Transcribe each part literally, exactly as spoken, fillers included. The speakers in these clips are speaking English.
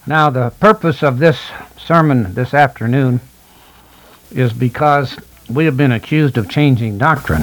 Now, the purpose of this sermon this afternoon is because we have been accused of changing doctrine.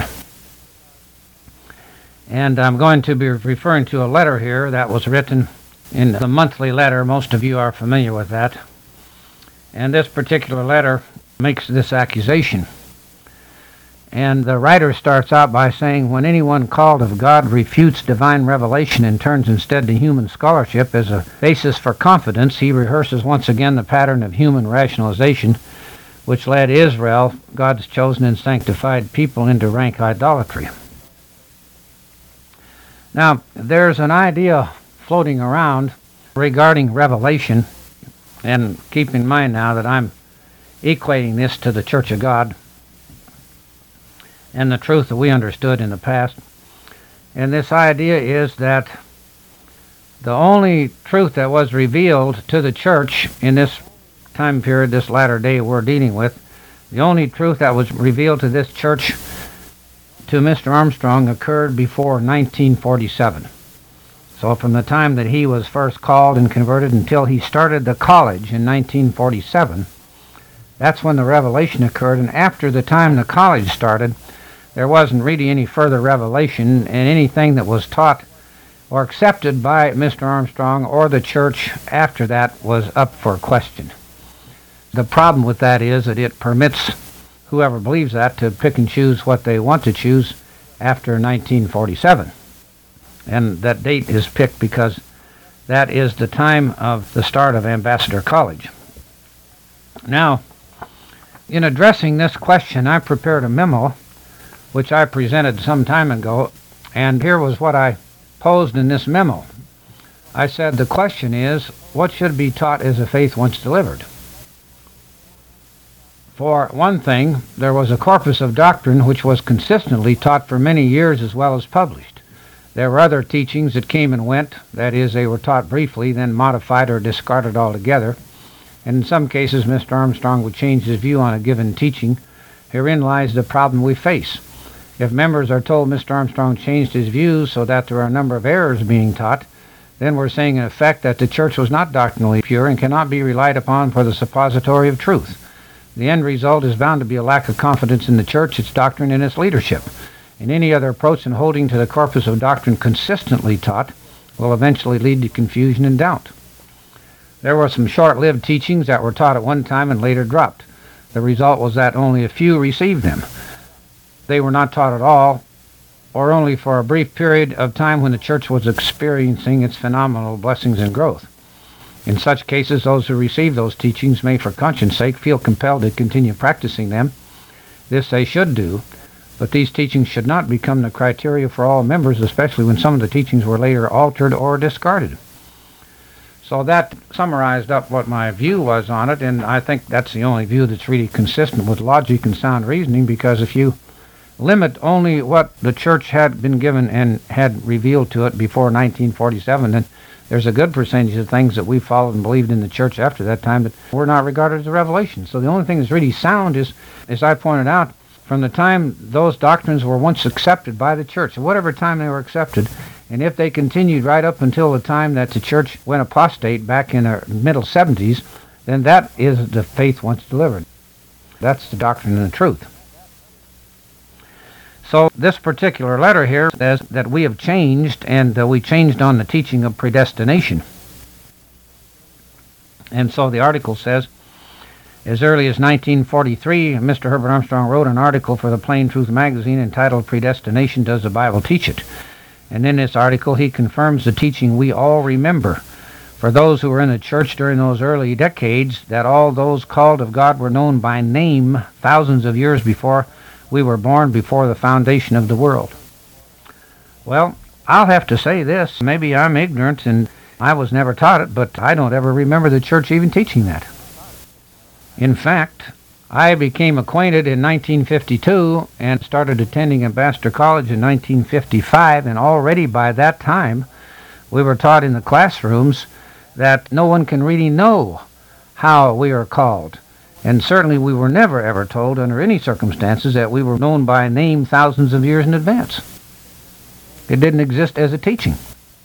And I'm going to be referring to a letter here that was written in the monthly letter. Most of you are familiar with that. And this particular letter makes this accusation. And the writer starts out by saying, when anyone called of God refutes divine revelation and turns instead to human scholarship as a basis for confidence, he rehearses once again the pattern of human rationalization which led Israel, God's chosen and sanctified people, into rank idolatry. Now, there's an idea floating around regarding revelation, and keep in mind now that I'm equating this to the Church of God and the truth that we understood in the past. And this idea is that the only truth that was revealed to the church in this time period, this latter day we're dealing with, the only truth that was revealed to this church, to Mister Armstrong, occurred before nineteen forty-seven. So from the time that he was first called and converted until he started the college in nineteen forty-seven, that's when the revelation occurred. And after the time the college started, there wasn't really any further revelation, and anything that was taught or accepted by Mister Armstrong or the church after that was up for question. The problem with that is that it permits whoever believes that to pick and choose what they want to choose after nineteen forty-seven. And that date is picked because that is the time of the start of Ambassador College. Now, in addressing this question, I prepared a memo which I presented some time ago, and here was what I posed in this memo. I said, the question is, what should be taught as a faith once delivered? For one thing, there was a corpus of doctrine which was consistently taught for many years as well as published. There were other teachings that came and went, that is, they were taught briefly, then modified or discarded altogether. And in some cases, Mister Armstrong would change his view on a given teaching. Herein lies the problem we face. If members are told Mister Armstrong changed his views so that there are a number of errors being taught, then we're saying in effect that the church was not doctrinally pure and cannot be relied upon for the suppository of truth. The end result is bound to be a lack of confidence in the church, its doctrine, and its leadership. And any other approach in holding to the corpus of doctrine consistently taught will eventually lead to confusion and doubt. There were some short-lived teachings that were taught at one time and later dropped. The result was that only a few received them. They were not taught at all, or only for a brief period of time when the church was experiencing its phenomenal blessings and growth. In such cases, those who receive those teachings may, for conscience sake, feel compelled to continue practicing them. This they should do, but these teachings should not become the criteria for all members, especially when some of the teachings were later altered or discarded. So that summarized up what my view was on it, and I think that's the only view that's really consistent with logic and sound reasoning, because if you limit only what the church had been given and had revealed to it before nineteen forty-seven, then there's a good percentage of things that we followed and believed in the church after that time that were not regarded as a revelation. So the only thing that's really sound is, as I pointed out, from the time those doctrines were once accepted by the church, whatever time they were accepted, and if they continued right up until the time that the church went apostate back in the middle seventies, then that is the faith once delivered. That's the doctrine and the truth. So this particular letter here says that we have changed, and uh, we changed on the teaching of predestination. And so the article says, as early as nineteen forty-three, Mister Herbert Armstrong wrote an article for the Plain Truth magazine entitled Predestination, Does the Bible Teach It? And in this article he confirms the teaching we all remember. For those who were in the church during those early decades, that all those called of God were known by name thousands of years before we were born, before the foundation of the world. Well, I'll have to say this. Maybe I'm ignorant and I was never taught it, but I don't ever remember the church even teaching that. In fact, I became acquainted in nineteen fifty-two and started attending Ambassador College in nineteen fifty-five, and already by that time we were taught in the classrooms that no one can really know how we are called. And certainly we were never ever told under any circumstances that we were known by name thousands of years in advance. It didn't exist as a teaching.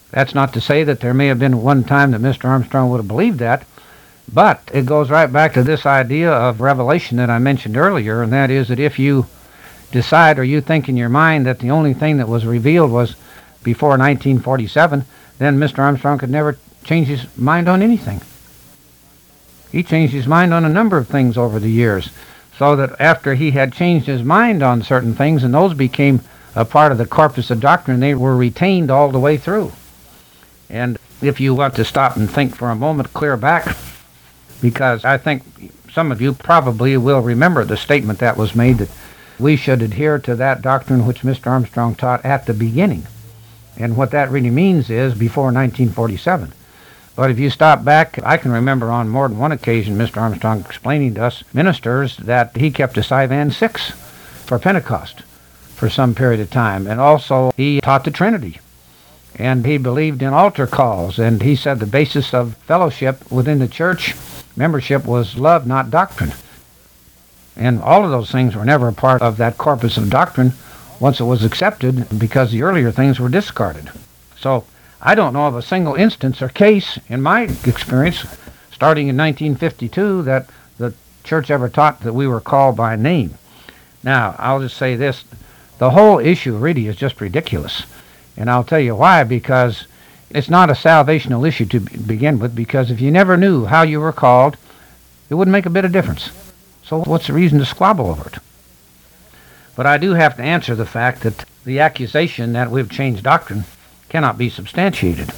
That's not to say that there may have been one time that Mister Armstrong would have believed that, but it goes right back to this idea of revelation that I mentioned earlier, and that is that if you decide or you think in your mind that the only thing that was revealed was before nineteen forty-seven, then Mister Armstrong could never change his mind on anything. He changed his mind on a number of things over the years, so that after he had changed his mind on certain things and those became a part of the corpus of doctrine, they were retained all the way through. And if you want to stop and think for a moment, clear back, because I think some of you probably will remember the statement that was made that we should adhere to that doctrine which Mister Armstrong taught at the beginning. And what that really means is before nineteen forty-seven. But if you stop back, I can remember on more than one occasion Mister Armstrong explaining to us ministers that he kept a Sivan six for Pentecost for some period of time. And also he taught the Trinity. And he believed in altar calls. And he said the basis of fellowship within the church membership was love, not doctrine. And all of those things were never a part of that corpus of doctrine once it was accepted, because the earlier things were discarded. So I don't know of a single instance or case in my experience, starting in nineteen fifty-two, that the church ever taught that we were called by name. Now, I'll just say this. The whole issue really is just ridiculous. And I'll tell you why, because it's not a salvational issue to begin with, because if you never knew how you were called, it wouldn't make a bit of difference. So what's the reason to squabble over it? But I do have to answer the fact that the accusation that we've changed doctrine cannot be substantiated.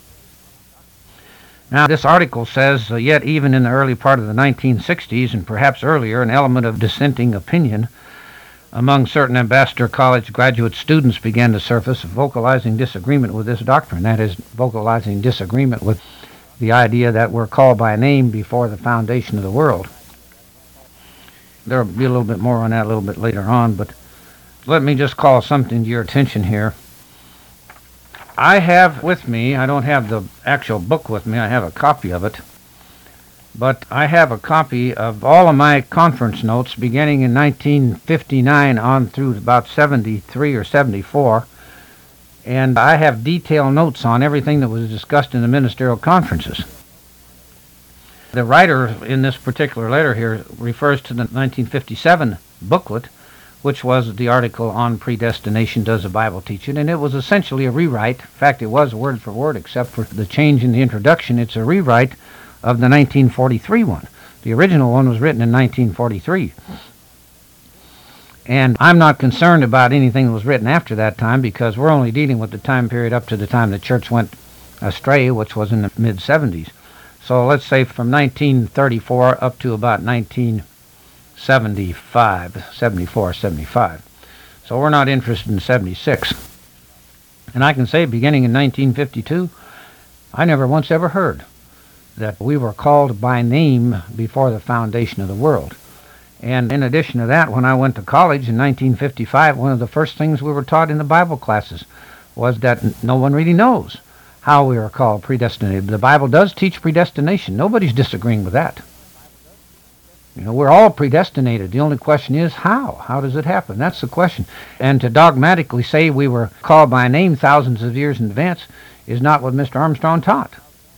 Now, this article says, uh, yet even in the early part of the nineteen sixties, and perhaps earlier, an element of dissenting opinion among certain Ambassador College graduate students began to surface, vocalizing disagreement with this doctrine. That is, vocalizing disagreement with the idea that we're called by name before the foundation of the world. There will be a little bit more on that a little bit later on, but let me just call something to your attention here. I have with me, I don't have the actual book with me, I have a copy of it, but I have a copy of all of my conference notes beginning in nineteen fifty-nine on through about seventy-three or seventy-four, and I have detailed notes on everything that was discussed in the ministerial conferences. The writer in this particular letter here refers to the nineteen fifty-seven booklet, which was the article on predestination, does the Bible teach it? And it was essentially a rewrite. In fact, it was word for word, except for the change in the introduction. It's a rewrite of the nineteen forty-three one. The original one was written in nineteen forty-three. And I'm not concerned about anything that was written after that time, because we're only dealing with the time period up to the time the church went astray, which was in the mid seventies. So let's say from nineteen thirty-four up to about nineteen seventy-five, seventy-four, seventy-five. So we're not interested in seventy-six. And I can say beginning in nineteen fifty-two, I never once ever heard that we were called by name before the foundation of the world. And in addition to that, when I went to college in nineteen fifty-five, one of the first things we were taught in the Bible classes was that no one really knows how we are called predestinated. The Bible does teach predestination. Nobody's disagreeing with that. You know, we're all predestinated. The only question is how? How does it happen? That's the question. And to dogmatically say we were called by name thousands of years in advance is not what Mister Armstrong taught.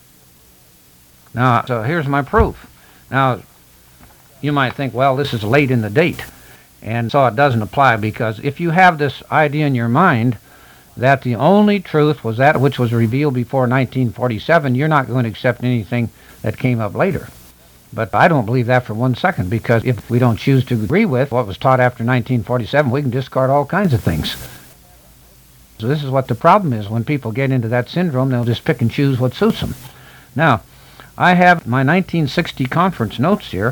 Now, so here's my proof. Now, you might think, well, this is late in the date, and so it doesn't apply, because if you have this idea in your mind that the only truth was that which was revealed before nineteen forty-seven, you're not going to accept anything that came up later. But I don't believe that for one second, because if we don't choose to agree with what was taught after nineteen forty-seven, we can discard all kinds of things. So this is what the problem is. When people get into that syndrome, they'll just pick and choose what suits them. Now, I have my nineteen sixty conference notes here.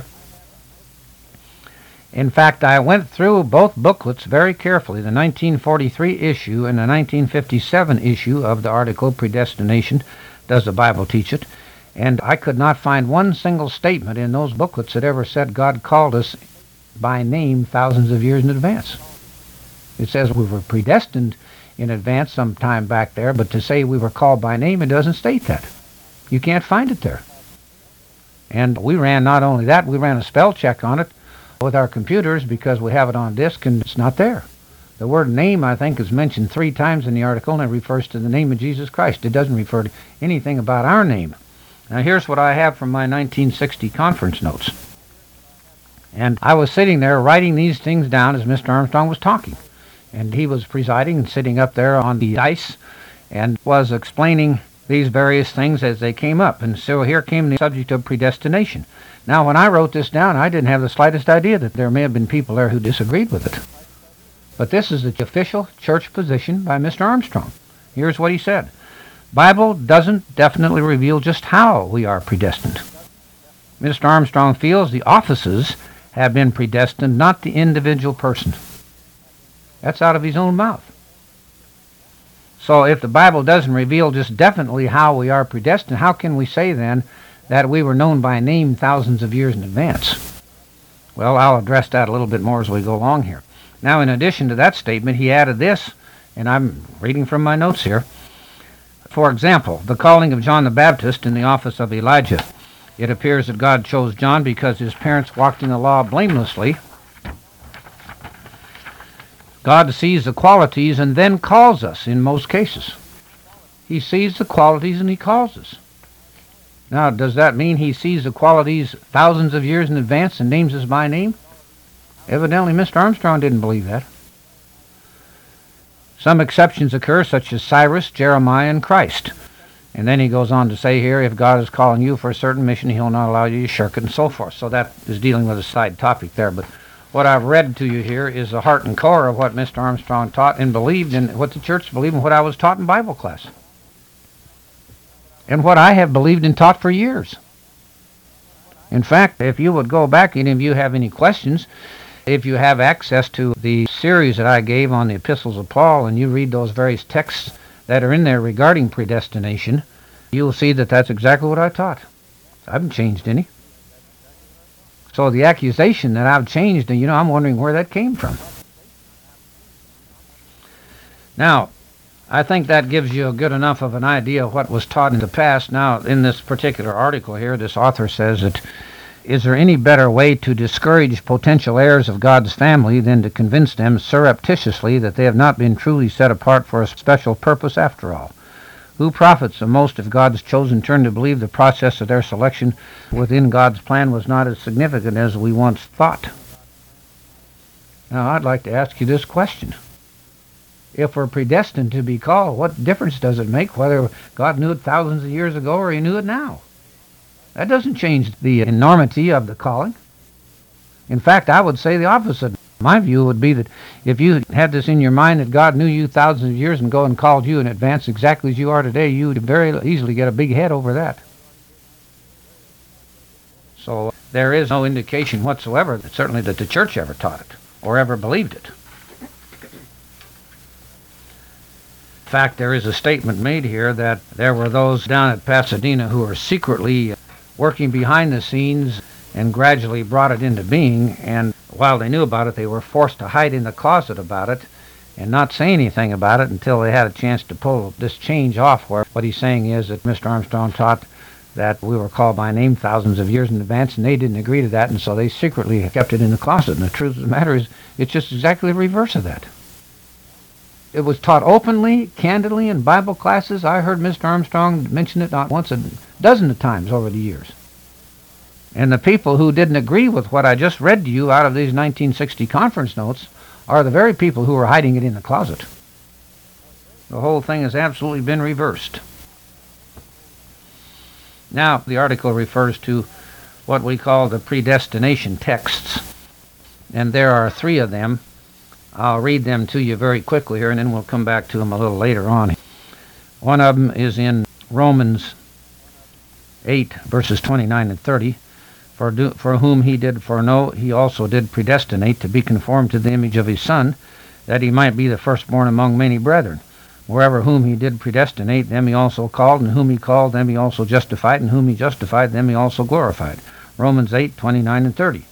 In fact, I went through both booklets very carefully, the nineteen forty-three issue and the nineteen fifty-seven issue of the article, Predestination, Does the Bible Teach It? And I could not find one single statement in those booklets that ever said God called us by name thousands of years in advance. It says we were predestined in advance some time back there, but to say we were called by name, it doesn't state that. You can't find it there. And we ran not only that, we ran a spell check on it with our computers, because we have it on disk and it's not there. The word name, I think, is mentioned three times in the article, and it refers to the name of Jesus Christ. It doesn't refer to anything about our name. Now, here's what I have from my nineteen sixty conference notes. And I was sitting there writing these things down as Mister Armstrong was talking. And he was presiding and sitting up there on the dais and was explaining these various things as they came up. And so here came the subject of predestination. Now, when I wrote this down, I didn't have the slightest idea that there may have been people there who disagreed with it. But this is the official church position by Mister Armstrong. Here's what he said. Bible doesn't definitely reveal just how we are predestined. Mister Armstrong feels the offices have been predestined, not the individual person. That's out of his own mouth. So if the Bible doesn't reveal just definitely how we are predestined, how can we say then that we were known by name thousands of years in advance? Well, I'll address that a little bit more as we go along here. Now, in addition to that statement, he added this, and I'm reading from my notes here. For example, the calling of John the Baptist in the office of Elijah. It appears that God chose John because his parents walked in the law blamelessly. God sees the qualities and then calls us in most cases. He sees the qualities and he calls us. Now, does that mean he sees the qualities thousands of years in advance and names us by name? Evidently, Mister Armstrong didn't believe that. Some exceptions occur, such as Cyrus, Jeremiah, and Christ. And then he goes on to say here, if God is calling you for a certain mission, he'll not allow you to shirk it, and so forth. So that is dealing with a side topic there. But what I've read to you here is the heart and core of what Mister Armstrong taught and believed, and what the church believed, and what I was taught in Bible class. And what I have believed and taught for years. In fact, if you would go back, any of you have any questions, if you have access to the series that I gave on the epistles of Paul, and you read those various texts that are in there regarding predestination, you'll see that that's exactly what I taught. I haven't changed any. So the accusation that I've changed, you know, I'm wondering where that came from. Now, I think that gives you a good enough of an idea of what was taught in the past. Now, in this particular article here, this author says that, is there any better way to discourage potential heirs of God's family than to convince them surreptitiously that they have not been truly set apart for a special purpose after all? Who profits the most if God's chosen turn to believe the process of their selection within God's plan was not as significant as we once thought? Now, I'd like to ask you this question. If we're predestined to be called, what difference does it make whether God knew it thousands of years ago or he knew it now? That doesn't change the enormity of the calling. In fact, I would say the opposite. My view would be that if you had this in your mind that God knew you thousands of years and go and called you in advance exactly as you are today, you would very easily get a big head over that. So there is no indication whatsoever, that certainly that the church ever taught it or ever believed it. In fact, there is a statement made here that there were those down at Pasadena who were secretly working behind the scenes and gradually brought it into being, and while they knew about it, they were forced to hide in the closet about it and not say anything about it until they had a chance to pull this change off, where what he's saying is that Mister Armstrong taught that we were called by name thousands of years in advance, and they didn't agree to that, and so they secretly kept it in the closet. And the truth of the matter is, it's just exactly the reverse of that. It was taught openly, candidly in Bible classes. I heard Mister Armstrong mention it not once, a dozen of times over the years. And the people who didn't agree with what I just read to you out of these nineteen sixty conference notes are the very people who were hiding it in the closet. The whole thing has absolutely been reversed. Now, the article refers to what we call the predestination texts. And there are three of them. I'll read them to you very quickly here, and then we'll come back to them a little later on. One of them is in Romans eight, verses twenty-nine and thirty. For, do, for whom he did foreknow, he also did predestinate to be conformed to the image of his Son, that he might be the firstborn among many brethren. Wherever whom he did predestinate, them he also called, and whom he called, them he also justified, and whom he justified, them he also glorified. Romans eight, twenty-nine and thirty.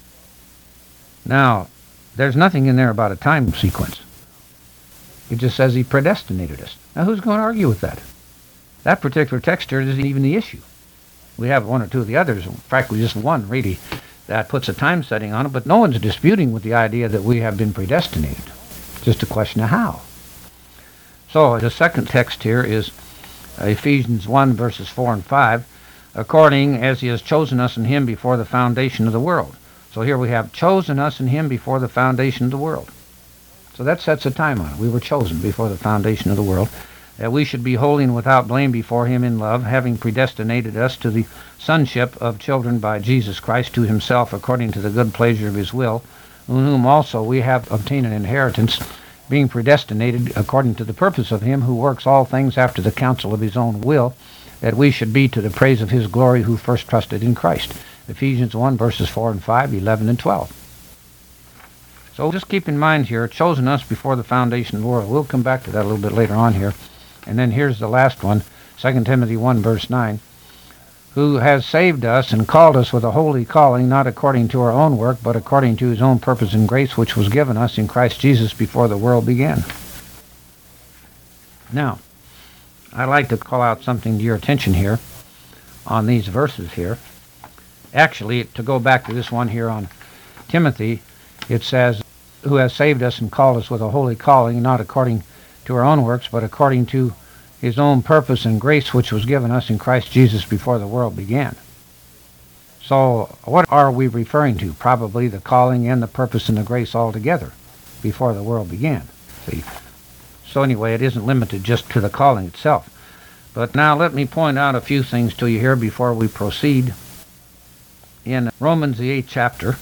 Now, there's nothing in there about a time sequence. It just says he predestinated us. Now, who's going to argue with that? That particular text here isn't even the issue. We have one or two of the others, frankly just one really, that puts a time setting on it, but no one's disputing with the idea that we have been predestinated. Just a question of how. So the second text here is Ephesians one, verses four and five, according as he has chosen us in him before the foundation of the world. So here we have chosen us in him before the foundation of the world. So that sets a time on it. We were chosen before the foundation of the world, that we should be holy and without blame before him in love, having predestinated us to the sonship of children by Jesus Christ to himself, according to the good pleasure of his will, in whom also we have obtained an inheritance, being predestinated according to the purpose of him who works all things after the counsel of his own will, that we should be to the praise of his glory who first trusted in Christ. Ephesians one, verses four and five, eleven and twelve. So just keep in mind here, chosen us before the foundation of the world. We'll come back to that a little bit later on here. And then here's the last one, Second Timothy one, verse nine, who has saved us and called us with a holy calling, not according to our own work, but according to his own purpose and grace, which was given us in Christ Jesus before the world began. Now, I'd like to call out something to your attention here on these verses here. Actually, to go back to this one here on Timothy, it says, who has saved us and called us with a holy calling, not according to our own works, but according to his own purpose and grace, which was given us in Christ Jesus before the world began. So what are we referring to? Probably the calling and the purpose and the grace all together before the world began. See? So anyway, it isn't limited just to the calling itself. But now let me point out a few things to you here before we proceed. In Romans, the eighth chapter,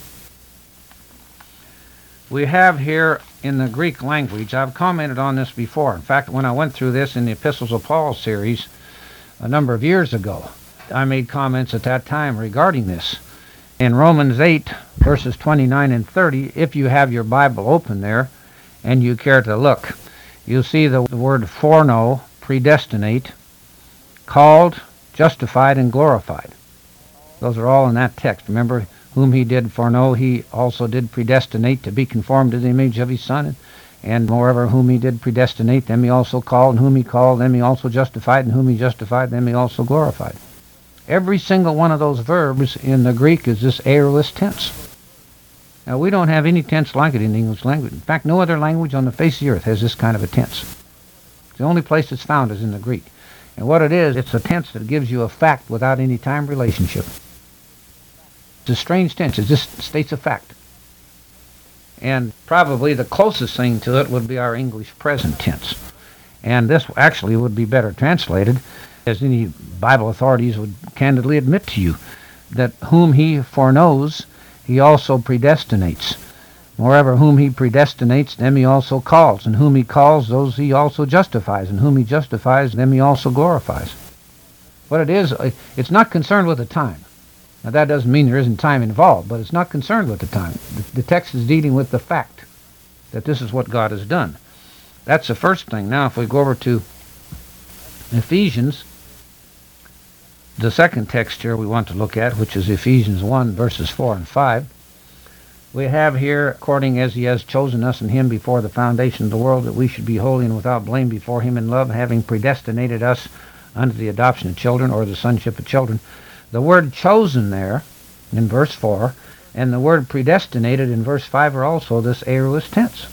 we have here in the Greek language, I've commented on this before. In fact, when I went through this in the Epistles of Paul series a number of years ago, I made comments at that time regarding this. In Romans eight, verses twenty-nine and thirty, if you have your Bible open there and you care to look, you'll see the word foreknow, predestinate, called, justified, and glorified. Those are all in that text. Remember, whom he did foreknow, he also did predestinate to be conformed to the image of his Son. And moreover, whom he did predestinate, them he also called, and whom he called, them he also justified, and whom he justified, them he also glorified. Every single one of those verbs in the Greek is this aorist tense. Now, we don't have any tense like it in the English language. In fact, no other language on the face of the earth has this kind of a tense. The only place it's found is in the Greek. And what it is, it's a tense that gives you a fact without any time relationship. It's a strange tense. It just states a fact. And probably the closest thing to it would be our English present tense. And this actually would be better translated, as any Bible authorities would candidly admit to you, that whom he foreknows, he also predestinates. Moreover, whom he predestinates, them he also calls. And whom he calls, those he also justifies. And whom he justifies, them he also glorifies. What it is, it's not concerned with the time. Now, that doesn't mean there isn't time involved, but it's not concerned with the time. The, the text is dealing with the fact that this is what God has done. That's the first thing. Now, if we go over to Ephesians, the second text here we want to look at, which is Ephesians one, verses four and five, we have here, according as he has chosen us in him before the foundation of the world, that we should be holy and without blame before him in love, having predestinated us unto the adoption of children, or the sonship of children. The word chosen there in verse four and the word predestinated in verse five are also this aorist tense.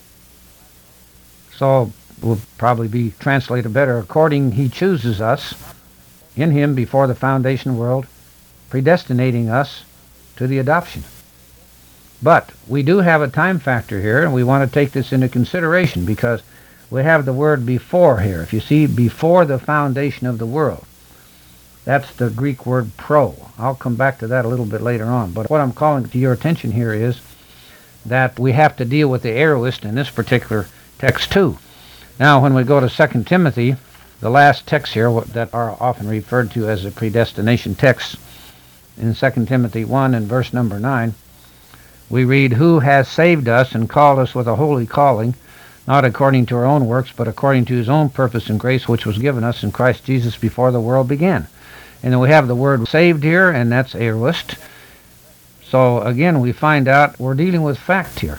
So will probably be translated better, according he chooses us in him before the foundation of the world, predestinating us to the adoption. But we do have a time factor here, and we want to take this into consideration because we have the word before here. If you see, before the foundation of the world. That's the Greek word pro. I'll come back to that a little bit later on. But what I'm calling to your attention here is that we have to deal with the aorist in this particular text too. Now, when we go to Second Timothy, the last text here that are often referred to as a predestination text, in Second Timothy one and verse number nine, we read, who has saved us and called us with a holy calling, not according to our own works, but according to his own purpose and grace, which was given us in Christ Jesus before the world began. And then we have the word saved here, and that's aorist. So again, we find out we're dealing with fact here.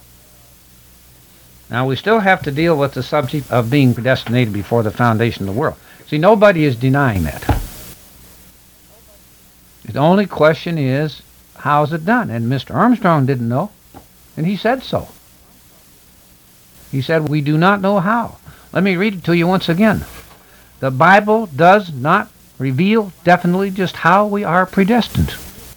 Now, we still have to deal with the subject of being predestinated before the foundation of the world. See, nobody is denying that. The only question is, how is it done? And Mister Armstrong didn't know, and he said so. He said, we do not know how. Let me read it to you once again. The Bible does not reveal definitely just how we are predestined.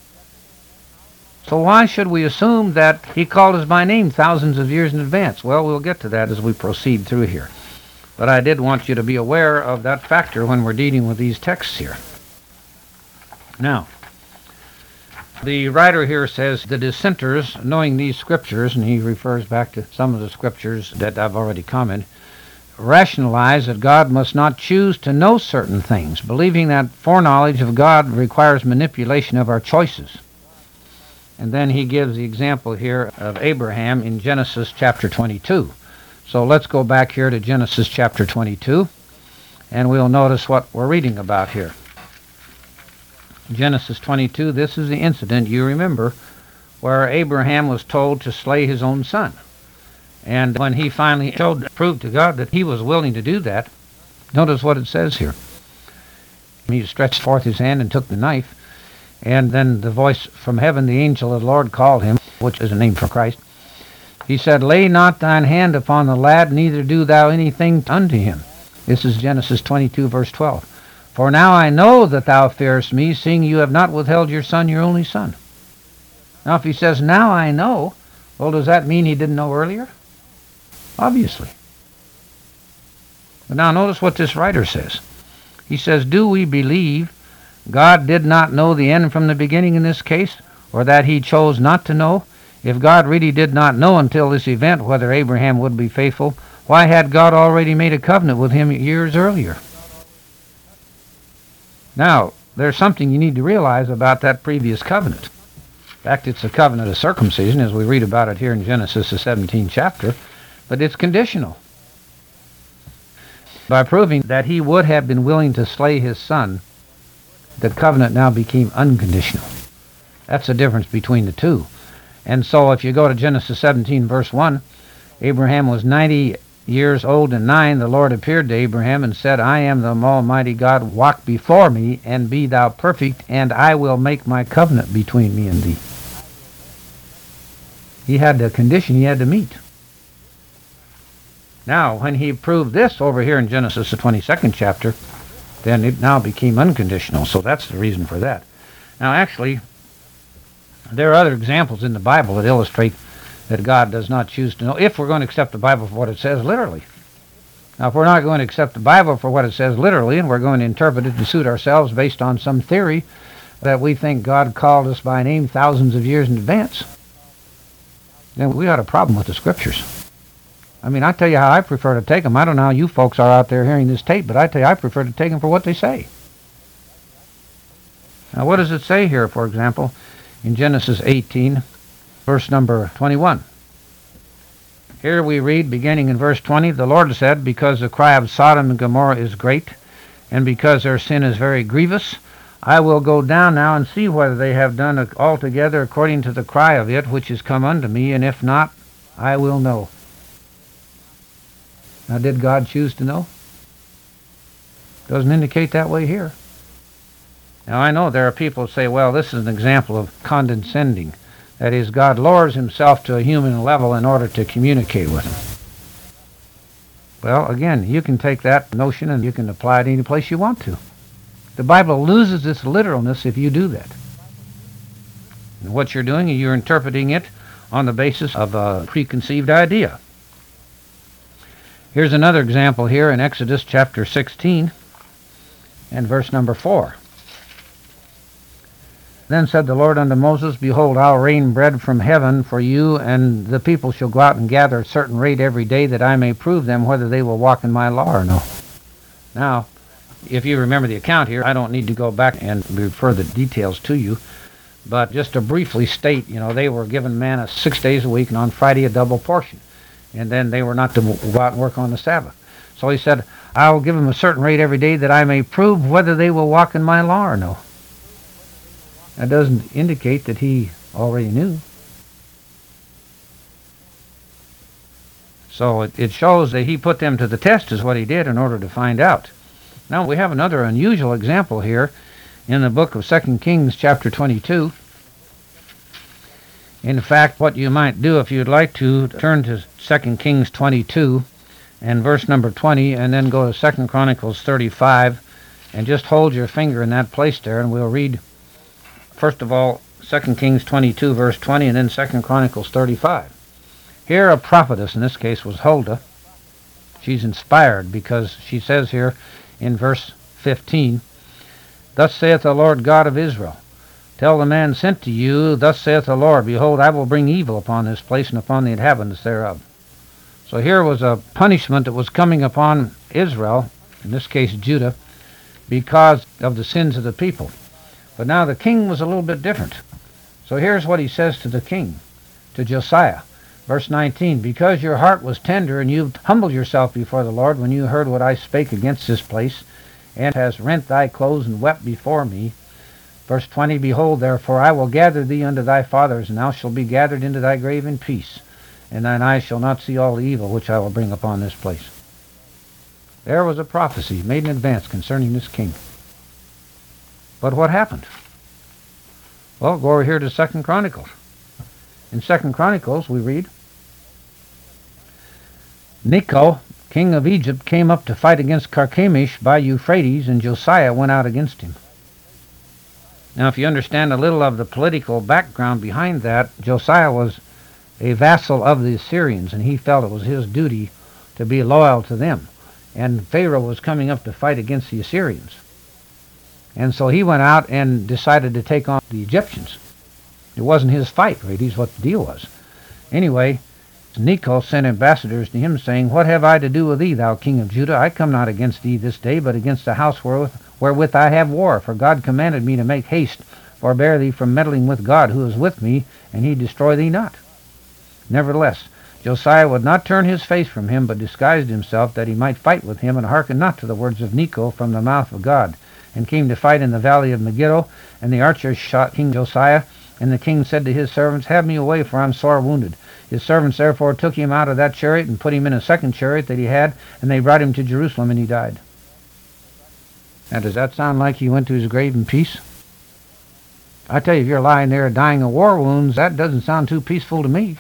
So why should we assume that he called us by name thousands of years in advance? Well, we'll get to that as we proceed through here. But I did want you to be aware of that factor when we're dealing with these texts here. Now, the writer here says, the dissenters, knowing these scriptures, and he refers back to some of the scriptures that I've already commented, rationalize that God must not choose to know certain things, believing that foreknowledge of God requires manipulation of our choices. And then he gives the example here of Abraham in Genesis chapter twenty-two. So let's go back here to Genesis chapter twenty-two, and we'll notice what we're reading about here. Genesis twenty-two, this is the incident, you remember, where Abraham was told to slay his own son. And when he finally showed, proved to God that he was willing to do that, notice what it says here. He stretched forth his hand and took the knife, and then the voice from heaven, the angel of the Lord, called him, which is a name for Christ. He said, lay not thine hand upon the lad, neither do thou anything unto him. This is Genesis twenty-two, verse twelve. For now I know that thou fearest me, seeing you have not withheld your son, your only son. Now if he says, now I know, well, does that mean he didn't know earlier? Obviously. But now notice what this writer says. He says, do we believe God did not know the end from the beginning in this case, or that he chose not to know? If God really did not know until this event whether Abraham would be faithful, why had God already made a covenant with him years earlier? Now, there's something you need to realize about that previous covenant. In fact, it's a covenant of circumcision, as we read about it here in Genesis, the seventeenth chapter, but it's conditional. By proving that he would have been willing to slay his son, the covenant now became unconditional. That's the difference between the two. And so if you go to Genesis seventeen, verse one, Abraham was ninety years old and nine. The Lord appeared to Abraham and said, I am the Almighty God. Walk before me, and be thou perfect, and I will make my covenant between me and thee. He had the condition he had to meet. Now, when he proved this over here in Genesis, the twenty-second chapter, then it now became unconditional. So that's the reason for that. Now, actually, there are other examples in the Bible that illustrate that God does not choose to know, if we're going to accept the Bible for what it says literally. Now, if we're not going to accept the Bible for what it says literally, and we're going to interpret it to suit ourselves based on some theory that we think God called us by name thousands of years in advance, then we got a problem with the Scriptures. I mean, I tell you how I prefer to take them. I don't know how you folks are out there hearing this tape, but I tell you I prefer to take them for what they say. Now, what does it say here, for example, in Genesis eighteen, verse number twenty-one? Here we read, beginning in verse twenty, the Lord said, because the cry of Sodom and Gomorrah is great, and because their sin is very grievous, I will go down now and see whether they have done altogether according to the cry of it which is come unto me, and if not, I will know. Now, did God choose to know? Doesn't indicate that way here. Now, I know there are people who say, well, this is an example of condescending. That is, God lowers himself to a human level in order to communicate with him. Well, again, you can take that notion and you can apply it any place you want to. The Bible loses its literalness if you do that. And what you're doing is you're interpreting it on the basis of a preconceived idea. Here's another example here in Exodus chapter sixteen and verse number four. Then said the Lord unto Moses, behold, I'll rain bread from heaven for you, and the people shall go out and gather at a certain rate every day, that I may prove them whether they will walk in my law or no. Now, if you remember the account here, I don't need to go back and refer the details to you, but just to briefly state, you know, they were given manna six days a week, and on Friday a double portion. And then they were not to go out and work on the Sabbath. So he said, I will give them a certain rate every day, that I may prove whether they will walk in my law or no. That doesn't indicate that he already knew. So it, it shows that he put them to the test is what he did in order to find out. Now we have another unusual example here in the book of Second Kings chapter twenty-two. In fact, what you might do if you'd like to, turn to Second Kings twenty-two and verse number twenty, and then go to Second Chronicles thirty-five, and just hold your finger in that place there, and we'll read, first of all, Second Kings twenty-two, verse twenty, and then Second Chronicles thirty-five. Here a prophetess, in this case was Huldah. She's inspired because she says here in verse fifteen, Thus saith the Lord God of Israel, Tell the man sent to you, Thus saith the Lord, Behold, I will bring evil upon this place and upon the inhabitants thereof. So here was a punishment that was coming upon Israel, in this case Judah, because of the sins of the people. But now the king was a little bit different. So here's what he says to the king, to Josiah. Verse nineteen, Because your heart was tender, and you humbled yourself before the Lord when you heard what I spake against this place, and hast rent thy clothes and wept before me. Verse twenty, Behold, therefore, I will gather thee unto thy fathers, and thou shalt be gathered into thy grave in peace, and thine eyes shall not see all the evil which I will bring upon this place. There was a prophecy made in advance concerning this king. But what happened? Well, go over here to Second Chronicles. In Second Chronicles, we read, Necho, king of Egypt, came up to fight against Carchemish by Euphrates, and Josiah went out against him. Now, if you understand a little of the political background behind that, Josiah was a vassal of the Assyrians, and he felt it was his duty to be loyal to them. And Pharaoh was coming up to fight against the Assyrians. And so he went out and decided to take on the Egyptians. It wasn't his fight, really, is what the deal was. Anyway, Necho sent ambassadors to him, saying, What have I to do with thee, thou king of Judah? I come not against thee this day, but against the house wherewith, wherewith I have war. For God commanded me to make haste, forbear thee from meddling with God, who is with me, and he destroy thee not. Nevertheless, Josiah would not turn his face from him, but disguised himself, that he might fight with him, and hearkened not to the words of Necho from the mouth of God, and came to fight in the valley of Megiddo. And the archers shot King Josiah. And the king said to his servants, Have me away, for I am sore wounded. His servants therefore took him out of that chariot, and put him in a second chariot that he had, and they brought him to Jerusalem, and he died. Now, does that sound like he went to his grave in peace? I tell you, if you're lying there dying of war wounds, that doesn't sound too peaceful to me.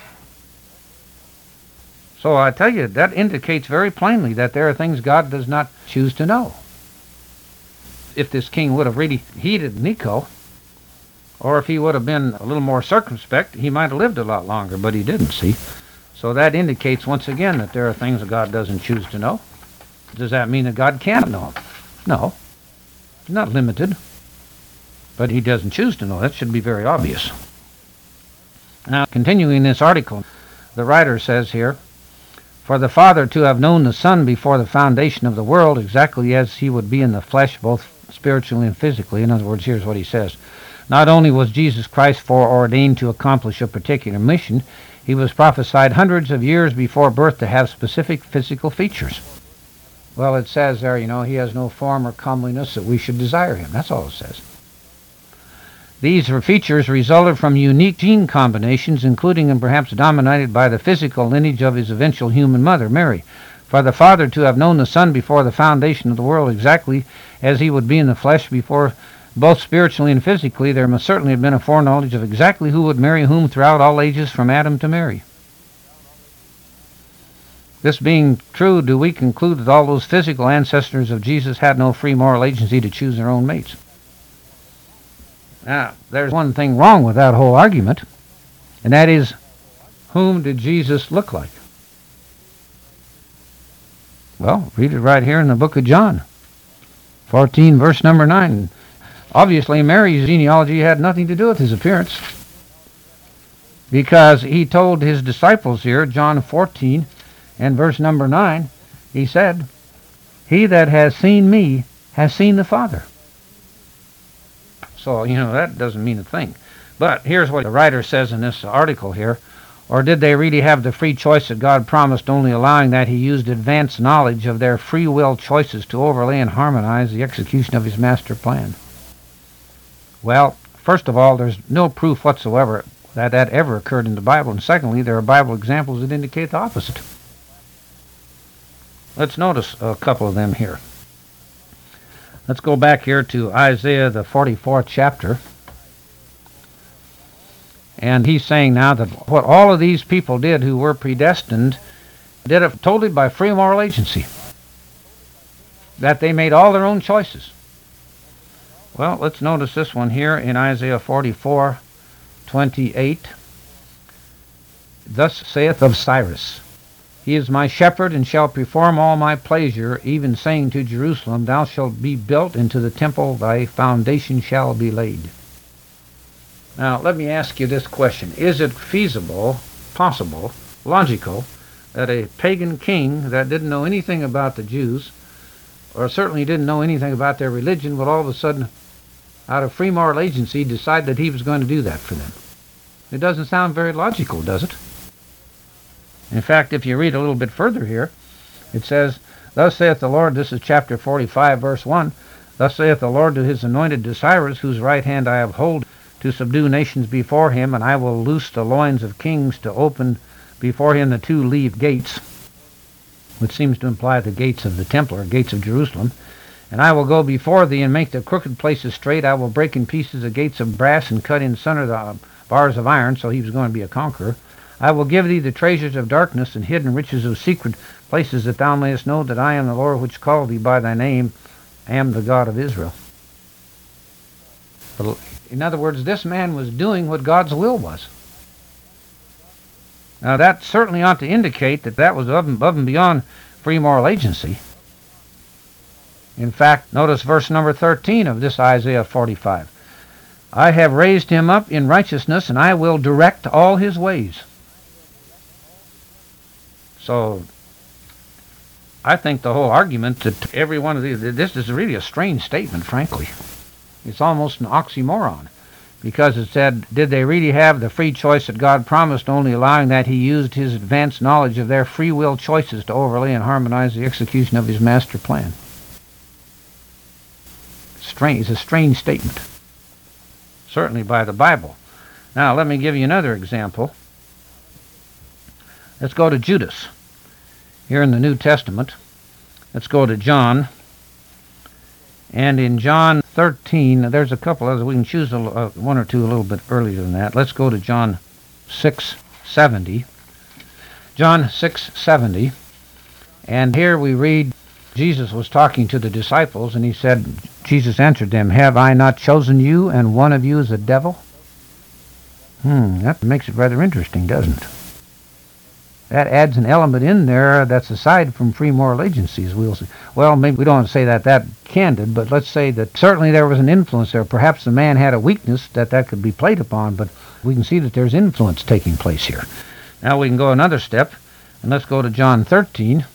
So I tell you, that indicates very plainly that there are things God does not choose to know. If this king would have really heeded Necho, or if he would have been a little more circumspect, he might have lived a lot longer, but he didn't, see. So that indicates once again that there are things that God doesn't choose to know. Does that mean that God can't know them? No. He's not limited. But he doesn't choose to know. That should be very obvious. Now, continuing this article, the writer says here, For the Father to have known the Son before the foundation of the world, exactly as he would be in the flesh, both spiritually and physically. In other words, here's what he says. Not only was Jesus Christ foreordained to accomplish a particular mission, he was prophesied hundreds of years before birth to have specific physical features. Well, it says there, you know, he has no form or comeliness that we should desire him. That's all it says. These features resulted from unique gene combinations, including and perhaps dominated by the physical lineage of his eventual human mother, Mary. For the Father to have known the Son before the foundation of the world, exactly as he would be in the flesh before, both spiritually and physically, there must certainly have been a foreknowledge of exactly who would marry whom throughout all ages from Adam to Mary. This being true, do we conclude that all those physical ancestors of Jesus had no free moral agency to choose their own mates? Now, there's one thing wrong with that whole argument, and that is, whom did Jesus look like? Well, read it right here in the book of John, fourteen, verse number nine. Obviously, Mary's genealogy had nothing to do with his appearance, because he told his disciples here, John fourteen and verse number nine, he said, He that has seen me has seen the Father. So, you know, that doesn't mean a thing. But here's what the writer says in this article here. Or did they really have the free choice that God promised, only allowing that he used advanced knowledge of their free will choices to overlay and harmonize the execution of his master plan? Well, first of all, there's no proof whatsoever that that ever occurred in the Bible. And secondly, there are Bible examples that indicate the opposite. Let's notice a couple of them here. Let's go back here to Isaiah, the forty-fourth chapter. And he's saying now that what all of these people did who were predestined did it totally by free moral agency. That they made all their own choices. Well, let's notice this one here in Isaiah forty-four twenty-eight. Thus saith of Cyrus, He is my shepherd, and shall perform all my pleasure, even saying to Jerusalem, Thou shalt be built into the temple, thy foundation shall be laid. Now, let me ask you this question. Is it feasible, possible, logical, that a pagan king that didn't know anything about the Jews, or certainly didn't know anything about their religion, would all of a sudden, out of free moral agency, decide that he was going to do that for them? It doesn't sound very logical, does it? In fact, if you read a little bit further here, it says, Thus saith the Lord, this is chapter forty-five, verse one, Thus saith the Lord to his anointed, to Cyrus, whose right hand I have hold, to subdue nations before him, and I will loose the loins of kings, to open before him the two leaved gates, which seems to imply the gates of the temple, or gates of Jerusalem. And I will go before thee, and make the crooked places straight. I will break in pieces the gates of brass, and cut in sunder the bars of iron. So he was going to be a conqueror. I will give thee the treasures of darkness, and hidden riches of secret places, that thou mayest know that I am the Lord which called thee by thy name, am the God of Israel. In other words, this man was doing what God's will was. Now that certainly ought to indicate that that was above and beyond free moral agency. In fact, notice verse number thirteen of this Isaiah forty-five. I have raised him up in righteousness, and I will direct all his ways. So, I think the whole argument that every one of these, this is really a strange statement, frankly. It's almost an oxymoron. Because it said, did they really have the free choice that God promised, only allowing that he used his advanced knowledge of their free will choices to overlay and harmonize the execution of his master plan? Strange, it's a strange statement. Certainly by the Bible. Now, let me give you another example. Let's go to Judas. Here in the New Testament, let's go to John. And in John thirteen, there's a couple others. We can choose a, uh, one or two a little bit earlier than that. Let's go to John six seventy. John six seventy. And here we read, Jesus was talking to the disciples, and he said, Jesus answered them, Have I not chosen you, and one of you is a devil? Hmm, that makes it rather interesting, doesn't it? That adds an element in there that's aside from free moral agencies. We'll see. Well, maybe we don't want to say that that candid, but let's say that certainly there was an influence there. Perhaps the man had a weakness that that could be played upon, but we can see that there's influence taking place here. Now we can go another step, and let's go to John thirteen.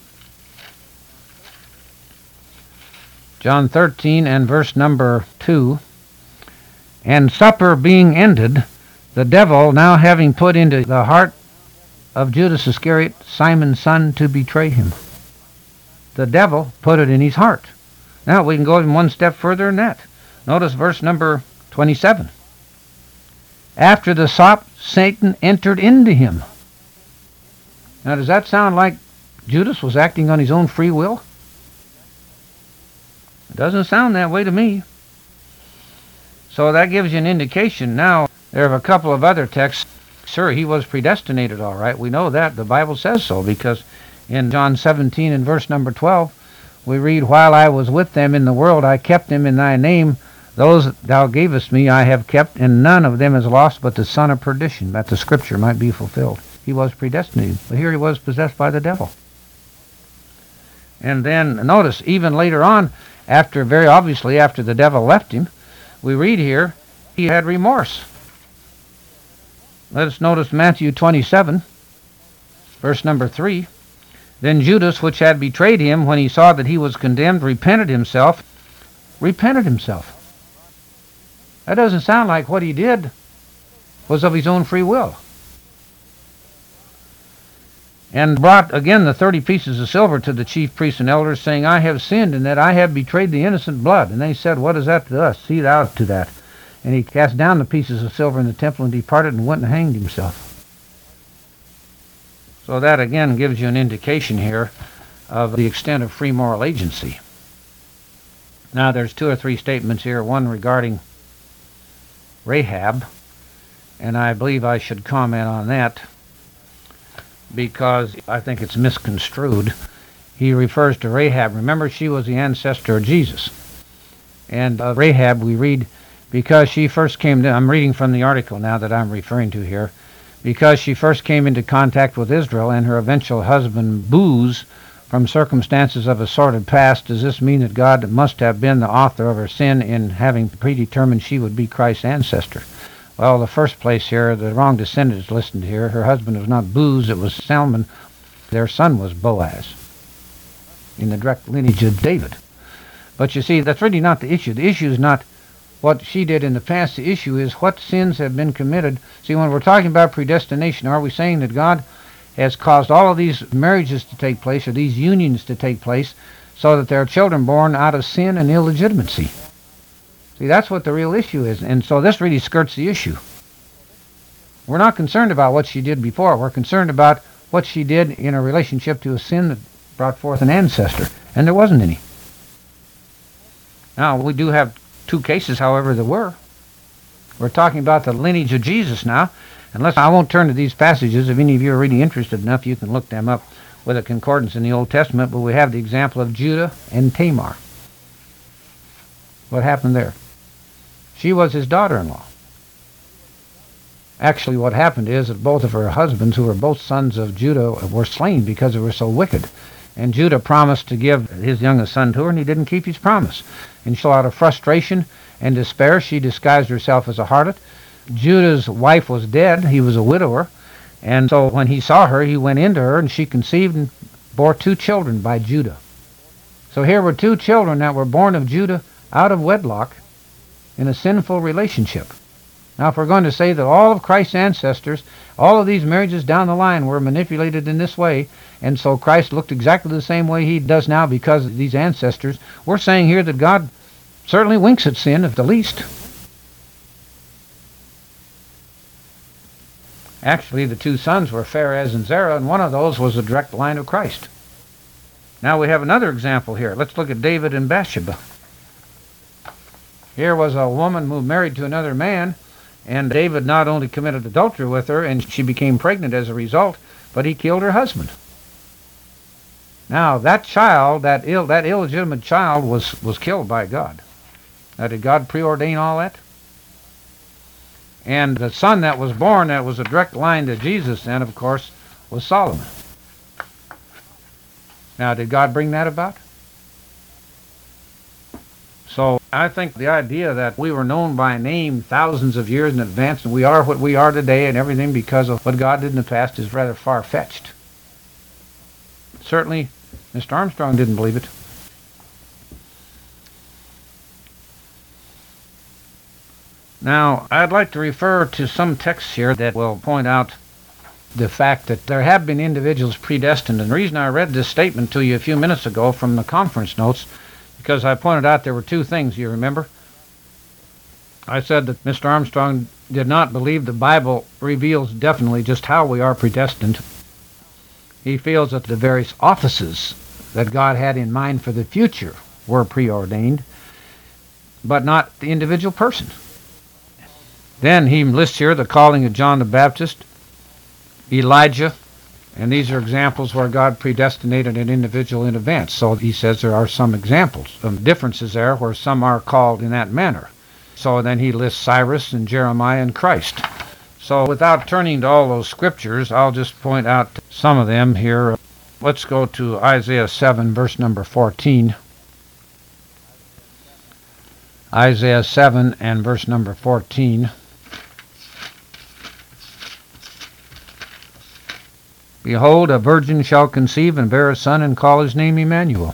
John thirteen and verse number two. And supper being ended, the devil, now having put into the heart of Judas Iscariot, Simon's son, to betray him. The devil put it in his heart. Now we can go even one step further than that. Notice verse number twenty-seven. After the sop, Satan entered into him. Now does that sound like Judas was acting on his own free will? It doesn't sound that way to me. So that gives you an indication. Now, there are a couple of other texts. Sure, he was predestinated, all right. We know that. The Bible says so, because in John seventeen and verse number twelve, we read, While I was with them in the world, I kept them in thy name. Those thou gavest me I have kept, and none of them is lost but the son of perdition, that the scripture might be fulfilled. He was predestinated, but here he was possessed by the devil. And then, notice, even later on, after, very obviously, after the devil left him, we read here, he had remorse. Let us notice Matthew twenty-seven, verse number three. Then Judas, which had betrayed him, when he saw that he was condemned, repented himself. Repented himself. That doesn't sound like what he did was of his own free will. And brought again the thirty pieces of silver to the chief priests and elders, saying, I have sinned, in that I have betrayed the innocent blood. And they said, What is that to us? See thou to that. And he cast down the pieces of silver in the temple, and departed, and went and hanged himself. So that again gives you an indication here of the extent of free moral agency. Now there's two or three statements here, one regarding Rahab, And I believe I should comment on that because I think it's misconstrued. He refers to Rahab. Remember, she was the ancestor of Jesus. And uh, Rahab, we read, because she first came to, I'm reading from the article now that I'm referring to here, because she first came into contact with Israel and her eventual husband Booz from circumstances of a sordid past, does this mean that God must have been the author of her sin in having predetermined she would be Christ's ancestor? Well, in the first place here, the wrong descendant is listed here. Her husband was not Booz, it was Salmon. Their son was Boaz, in the direct lineage of David. But you see, that's really not the issue. The issue is not what she did in the past. The issue is what sins have been committed. See, when we're talking about predestination, are we saying that God has caused all of these marriages to take place, or these unions to take place, so that there are children born out of sin and illegitimacy? See, that's what the real issue is. And so this really skirts the issue. We're not concerned about what she did before. We're concerned about what she did in a relationship to a sin that brought forth an ancestor. And there wasn't any. Now, we do have two cases, however, there were. We're talking about the lineage of Jesus now. Unless I won't turn to these passages. If any of you are really interested enough, you can look them up with a concordance in the Old Testament. But we have the example of Judah and Tamar. What happened there? She was his daughter-in-law. Actually, what happened is that both of her husbands, who were both sons of Judah, were slain because they were so wicked. And Judah promised to give his youngest son to her, and he didn't keep his promise. And so out of frustration and despair, she disguised herself as a harlot. Judah's wife was dead. He was a widower. And so when he saw her, he went into her, and she conceived and bore two children by Judah. So here were two children that were born of Judah out of wedlock in a sinful relationship. Now, if we're going to say that all of Christ's ancestors, all of these marriages down the line were manipulated in this way, and so Christ looked exactly the same way he does now because of these ancestors, we're saying here that God certainly winks at sin, at the least. Actually, the two sons were Pharez and Zerah, and one of those was a direct line of Christ. Now we have another example here. Let's look at David and Bathsheba. Here was a woman who married to another man, and David not only committed adultery with her, and she became pregnant as a result, but he killed her husband. Now, that child, that ill, that illegitimate child, was, was killed by God. Now, did God preordain all that? And the son that was born, that was a direct line to Jesus, then, of course, was Solomon. Now, did God bring that about? So I think the idea that we were known by name thousands of years in advance and we are what we are today and everything because of what God did in the past is rather far-fetched. Certainly, Mister Armstrong didn't believe it. Now, I'd like to refer to some texts here that will point out the fact that there have been individuals predestined. And the reason I read this statement to you a few minutes ago from the conference notes, because I pointed out there were two things, you remember? I said that Mister Armstrong did not believe the Bible reveals definitely just how we are predestined. He feels that the various offices that God had in mind for the future were preordained, but not the individual person. Then he lists here the calling of John the Baptist, Elijah, and these are examples where God predestinated an individual in advance. So he says there are some examples, some differences there where some are called in that manner. So then he lists Cyrus and Jeremiah and Christ. So without turning to all those scriptures, I'll just point out some of them here. Let's go to Isaiah seven, verse number fourteen. Isaiah seven and verse number fourteen. Behold, a virgin shall conceive and bear a son and call his name Emmanuel.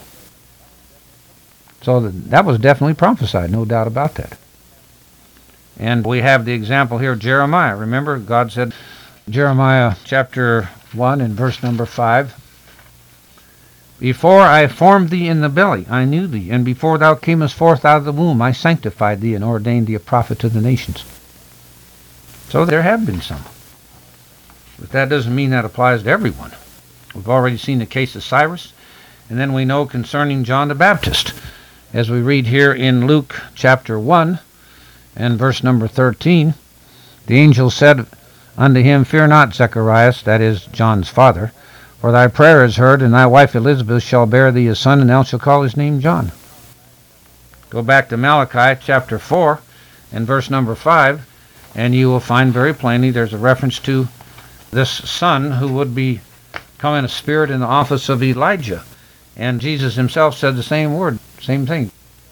So that was definitely prophesied, no doubt about that. And we have the example here of Jeremiah. Remember, God said, Jeremiah chapter one and verse number five, Before I formed thee in the belly, I knew thee, and before thou camest forth out of the womb, I sanctified thee and ordained thee a prophet to the nations. So there have been some. But that doesn't mean that applies to everyone. We've already seen the case of Cyrus, and then we know concerning John the Baptist, as we read here in Luke chapter one and verse number thirteen, The angel said unto him, Fear not, Zacharias, that is John's father, for thy prayer is heard, and thy wife Elizabeth shall bear thee a son, and thou shalt call his name John. Go back to Malachi chapter four and verse number five, and you will find very plainly there's a reference to this son who would be come in a spirit in the office of Elijah. And Jesus himself said the same word, same thing.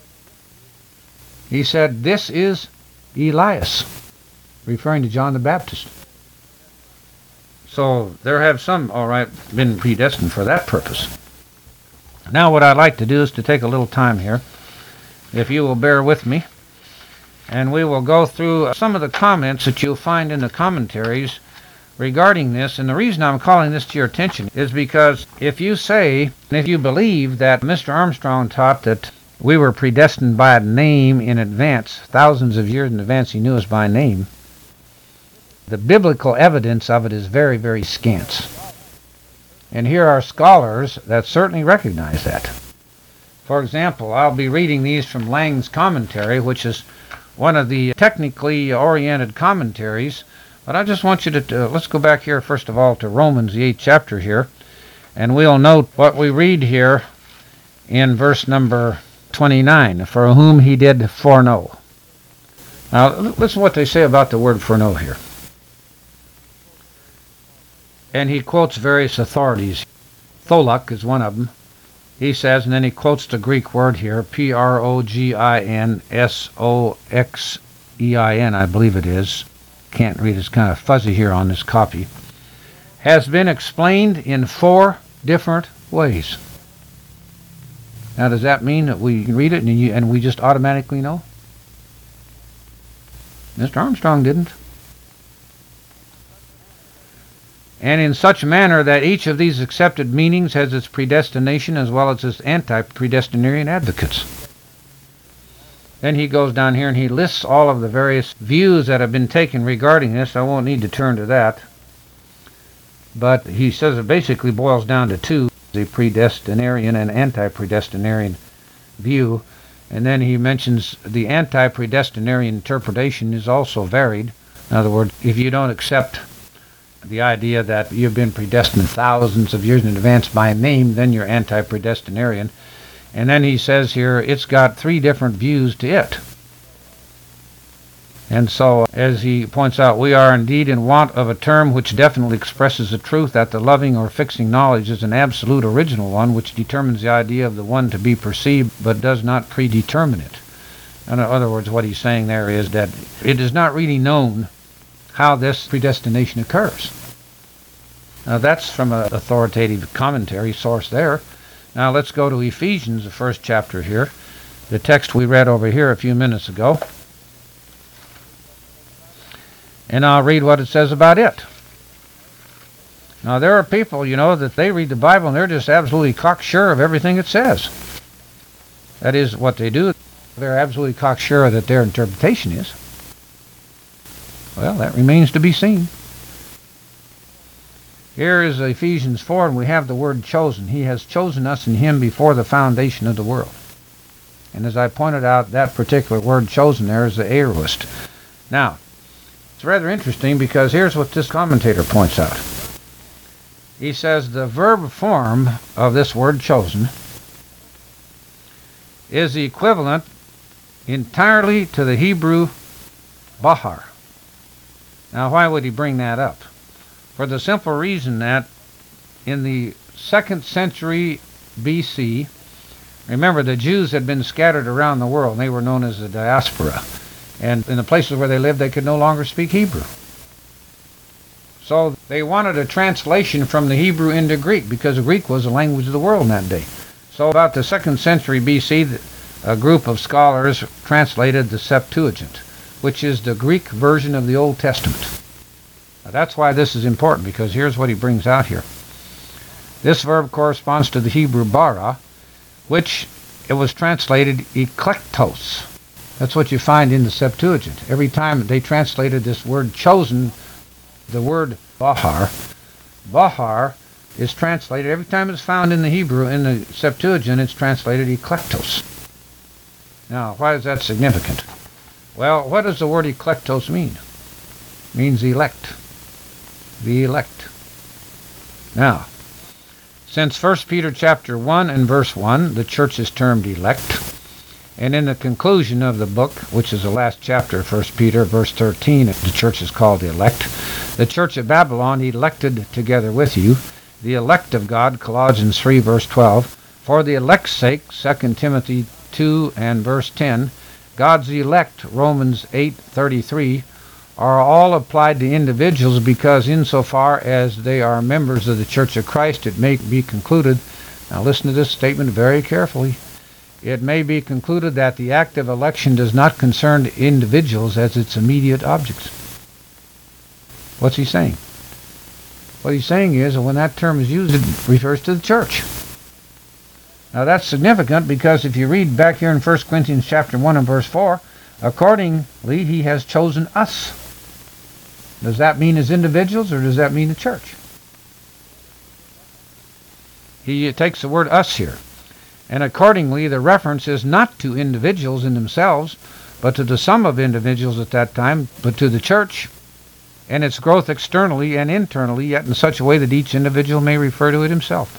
He said, This is Elias, referring to John the Baptist. So there have some, all right, been predestined for that purpose. Now what I'd like to do is to take a little time here, if you will bear with me, and we will go through some of the comments that you'll find in the commentaries regarding this. And the reason I'm calling this to your attention is because if you say, and if you believe that Mister Armstrong taught that we were predestined by a name in advance, thousands of years in advance he knew us by name, the biblical evidence of it is very, very scant. And here are scholars that certainly recognize that. For example, I'll be reading these from Lang's commentary, which is one of the technically oriented commentaries. But I just want you to, uh, let's go back here first of all to Romans, the eighth chapter here, and we'll note what we read here in verse number twenty-nine, for whom he did foreknow. Now, listen to what they say about the word foreknow here. And he quotes various authorities. Tholuck is one of them. He says, and then he quotes the Greek word here, P R O G I N S O X E I N, I believe it is. Can't read, it's kind of fuzzy here on this copy. Has been explained in four different ways. Now, does that mean that we read it and, you, and we just automatically know? Mister Armstrong didn't. And in such manner that each of these accepted meanings has its predestination as well as its anti-predestinarian advocates. Then he goes down here and he lists all of the various views that have been taken regarding this. I won't need to turn to that. But he says it basically boils down to two, the predestinarian and anti-predestinarian view. And then he mentions the anti-predestinarian interpretation is also varied. In other words, if you don't accept the idea that you've been predestined thousands of years in advance by name, then you're anti-predestinarian. And then he says here, it's got three different views to it. And so, as he points out, we are indeed in want of a term which definitely expresses the truth that the loving or fixing knowledge is an absolute original one, which determines the idea of the one to be perceived, but does not predetermine it. In other words, what he's saying there is that it is not really known how this predestination occurs. Now that's from an authoritative commentary source there. Now let's go to Ephesians, the first chapter here, the text we read over here a few minutes ago. And I'll read what it says about it. Now there are people, you know, that they read the Bible and they're just absolutely cocksure of everything it says. That is what they do. They're absolutely cocksure that their interpretation is. Well, that remains to be seen. Here is Ephesians four, and we have the word chosen. He has chosen us in him before the foundation of the world. And as I pointed out, that particular word chosen there is the aorist. Now, it's rather interesting because here's what this commentator points out. He says the verb form of this word chosen is the equivalent entirely to the Hebrew bahar. Now, why would he bring that up? For the simple reason that in the second century B C, remember the Jews had been scattered around the world. They were known as the diaspora. And in the places where they lived, they could no longer speak Hebrew. So they wanted a translation from the Hebrew into Greek because Greek was the language of the world in that day. So about the second century B C, a group of scholars translated the Septuagint, which is the Greek version of the Old Testament. Now that's why this is important, because here's what he brings out here. This verb corresponds to the Hebrew bara, which it was translated eklektos. That's what you find in the Septuagint. Every time they translated this word chosen, the word bahar, bahar is translated, every time it's found in the Hebrew, in the Septuagint, it's translated eklektos. Now, why is that significant? Well, what does the word eklektos mean? Means elect. The elect. Now, since First Peter chapter one and verse one, the church is termed elect. And in the conclusion of the book, which is the last chapter of First Peter, verse thirteen, the church is called the elect. The church at Babylon elected together with you, the elect of God, Colossians three, verse twelve. For the elect's sake, Second Timothy two and verse ten. God's elect, Romans eight, thirty-three, are all applied to individuals because insofar as they are members of the Church of Christ, it may be concluded, now listen to this statement very carefully, it may be concluded that the act of election does not concern individuals as its immediate objects. What's he saying? What he's saying is that when that term is used, it refers to the church. Now that's significant because if you read back here in First Corinthians chapter one and verse four, accordingly he has chosen us. Does that mean as individuals or does that mean the church? He takes the word us here. And accordingly, the reference is not to individuals in themselves, but to the sum of individuals at that time, but to the church and its growth externally and internally, yet in such a way that each individual may refer to it himself.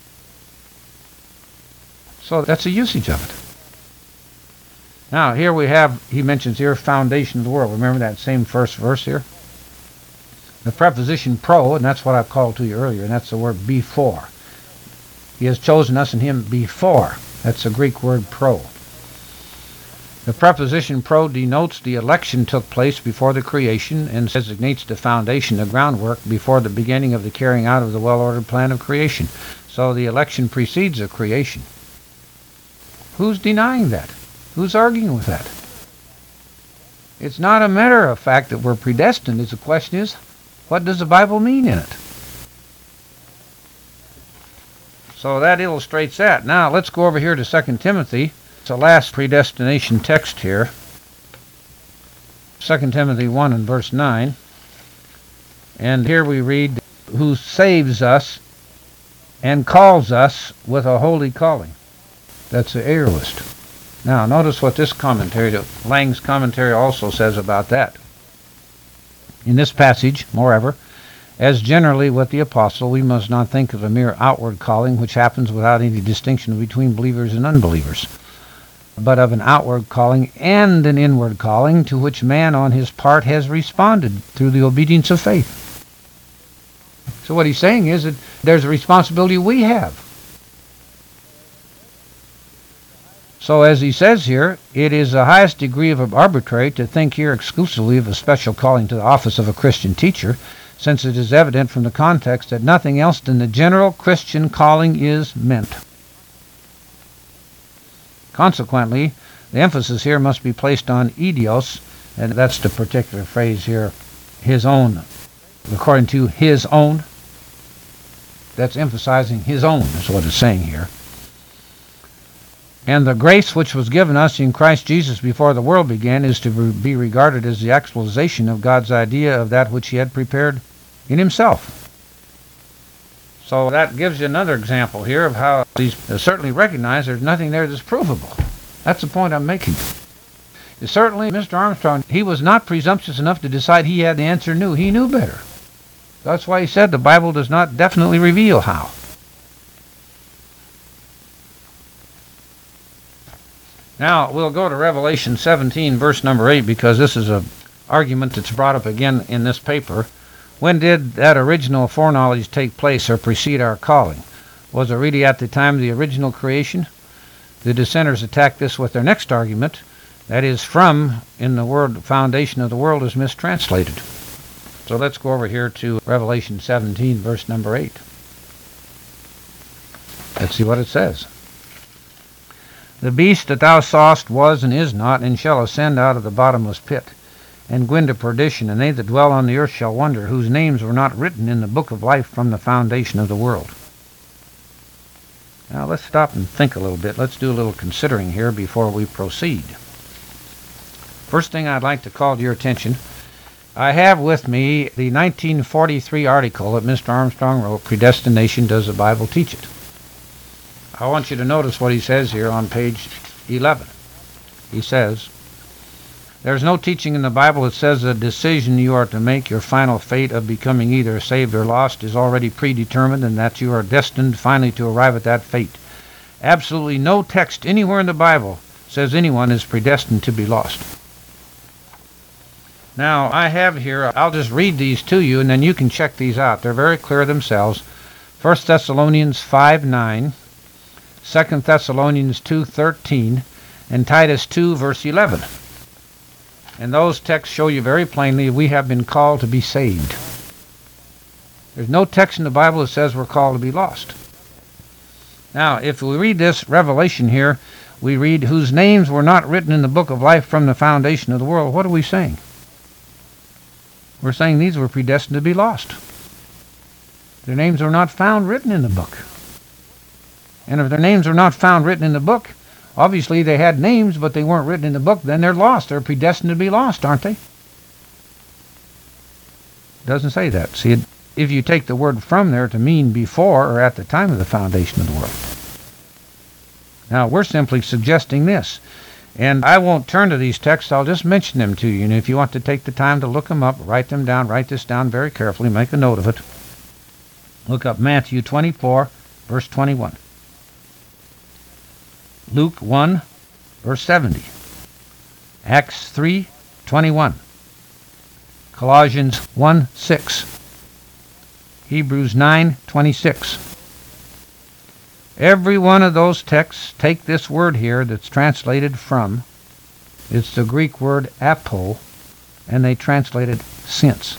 So that's a usage of it. Now, here we have, he mentions here, foundation of the world. Remember that same first verse here? The preposition pro, and that's what I called to you earlier, and that's the word before. He has chosen us in him before. That's the Greek word pro. The preposition pro denotes the election took place before the creation and designates the foundation, the groundwork, before the beginning of the carrying out of the well-ordered plan of creation. So the election precedes the creation. Who's denying that? Who's arguing with that? It's not a matter of fact that we're predestined. The question is, what does the Bible mean in it? So that illustrates that. Now let's go over here to Second Timothy. It's the last predestination text here. Second Timothy one and verse nine. And here we read, who saves us and calls us with a holy calling. That's the aorist. Now notice what this commentary, Lang's commentary, also says about that. In this passage, moreover, as generally with the apostle, we must not think of a mere outward calling which happens without any distinction between believers and unbelievers, but of an outward calling and an inward calling to which man on his part has responded through the obedience of faith. So what he's saying is that there's a responsibility we have. So as he says here, it is the highest degree of arbitrary to think here exclusively of a special calling to the office of a Christian teacher, since it is evident from the context that nothing else than the general Christian calling is meant. Consequently, the emphasis here must be placed on idios, and that's the particular phrase here, his own, according to his own. That's emphasizing his own, is what it's saying here. And the grace which was given us in Christ Jesus before the world began is to be regarded as the actualization of God's idea of that which he had prepared in himself. So that gives you another example here of how he's certainly recognized there's nothing there that's provable. That's the point I'm making. Certainly, Mister Armstrong, he was not presumptuous enough to decide he had the answer knew. He knew better. That's why he said the Bible does not definitely reveal how. Now, we'll go to Revelation seventeen, verse number eight, because this is an argument that's brought up again in this paper. When did that original foreknowledge take place or precede our calling? Was it really at the time of the original creation? The dissenters attack this with their next argument, that is, from in the word foundation of the world is mistranslated. So let's go over here to Revelation seventeen, verse number eight. Let's see what it says. The beast that thou sawest was and is not, and shall ascend out of the bottomless pit, and go into perdition, and they that dwell on the earth shall wonder, whose names were not written in the book of life from the foundation of the world. Now let's stop and think a little bit. Let's do a little considering here before we proceed. First thing I'd like to call to your attention, I have with me the nineteen forty-three article that Mister Armstrong wrote, Predestination, Does the Bible Teach It? I want you to notice what he says here on page eleven. He says, There's no teaching in the Bible that says the decision you are to make, your final fate of becoming either saved or lost, is already predetermined and that you are destined finally to arrive at that fate. Absolutely no text anywhere in the Bible says anyone is predestined to be lost. Now, I have here, I'll just read these to you and then you can check these out. They're very clear themselves. First Thessalonians five nine, Second Thessalonians two thirteen, and Titus two verse eleven. And those texts show you very plainly we have been called to be saved. There's no text in the Bible that says we're called to be lost. Now, if we read this Revelation here, we read, whose names were not written in the book of life from the foundation of the world. What are we saying? We're saying these were predestined to be lost. Their names are not found written in the book. And if their names are not found written in the book, obviously they had names, but they weren't written in the book, then they're lost. They're predestined to be lost, aren't they? It doesn't say that. See, if you take the word from there to mean before or at the time of the foundation of the world. Now, we're simply suggesting this. And I won't turn to these texts, I'll just mention them to you. And if you want to take the time to look them up, write them down, write this down very carefully, make a note of it. Look up Matthew twenty-four, verse twenty-one. Luke one, verse seventy. Acts three, twenty-one. Colossians one, six. Hebrews nine, twenty-six. Every one of those texts, take this word here that's translated from. It's the Greek word apo, and they translated since,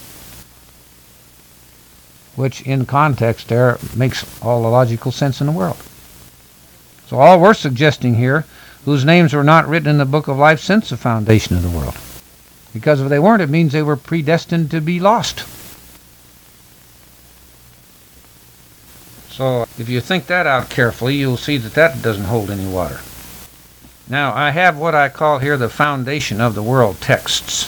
which in context there makes all the logical sense in the world. So all we're suggesting here, whose names were not written in the book of life since the foundation of the world. Because if they weren't, it means they were predestined to be lost. So if you think that out carefully, you'll see that that doesn't hold any water. Now, I have what I call here the foundation of the world texts.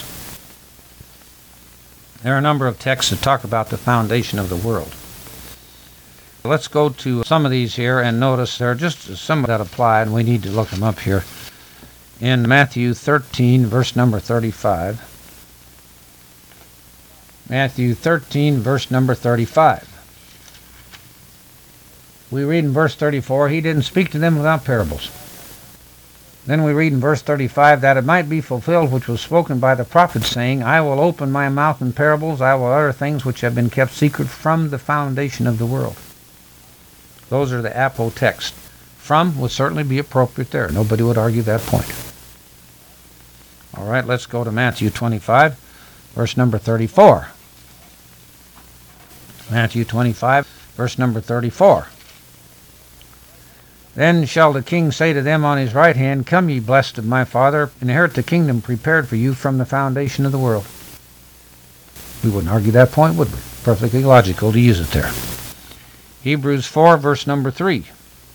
There are a number of texts that talk about the foundation of the world. Let's go to some of these here and notice there are just some that apply, and we need to look them up here. In Matthew thirteen, verse number thirty-five. Matthew thirteen, verse number thirty-five. We read in verse thirty-four, he didn't speak to them without parables. Then we read in verse thirty-five, that it might be fulfilled which was spoken by the prophet, saying, I will open my mouth in parables, I will utter things which have been kept secret from the foundation of the world. Those are the apo text. From would certainly be appropriate there. Nobody would argue that point. All right, let's go to Matthew twenty-five, verse number thirty-four. Matthew twenty-five, verse number thirty-four. Then shall the king say to them on his right hand, Come ye blessed of my Father, inherit the kingdom prepared for you from the foundation of the world. We wouldn't argue that point, would we? Perfectly logical to use it there. Hebrews four, verse number three.